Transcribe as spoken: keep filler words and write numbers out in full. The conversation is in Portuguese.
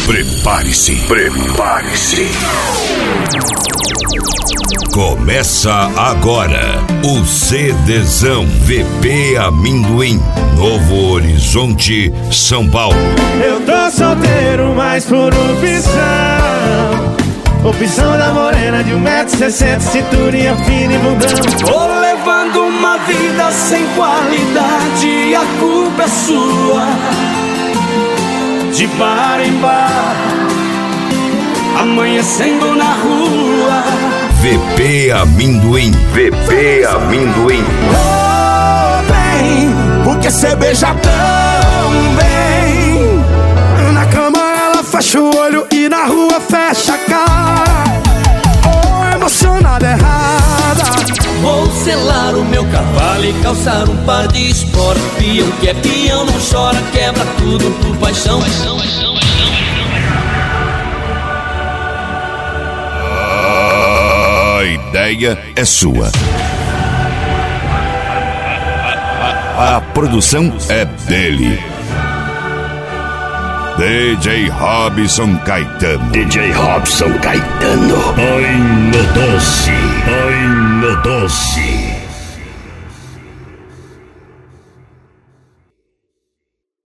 Prepare-se, prepare-se. Começa agora o CDzão V P Amendoim, Novo Horizonte, São Paulo. Eu tô solteiro, mas por opção. Opção da morena de um metro e sessenta, cinturinha fina e bundão. Tô levando uma vida sem qualidade, a culpa é sua. De bar em bar, amanhecendo na rua. V P Amendoim, V P Amendoim. Oh, bem, porque cê beija tão bem. Na cama ela fecha o olho e na rua fecha a cara. Oh, emocionada errada. Vou selar o meu cavalo e calçar um par de esporas. Peão que é peão, não chora, quebra tudo por paixão. paixão, paixão, paixão. A ideia é sua. A produção é dele. D J Robson Caetano. D J Robson Caetano. Ai, no doce, ai, no doce.